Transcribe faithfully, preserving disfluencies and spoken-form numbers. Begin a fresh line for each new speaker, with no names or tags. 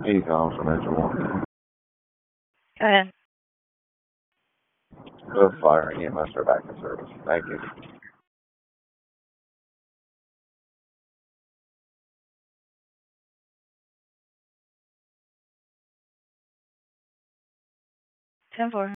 Hey, Tom from Edge One.
Go ahead.
Go fire E M S are back in service. Thank you.
ten four.